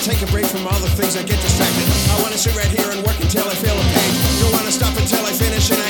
take a break from all the things that get distracted. I wanna sit right here and work until I feel a pain. Don't wanna stop until I finish it.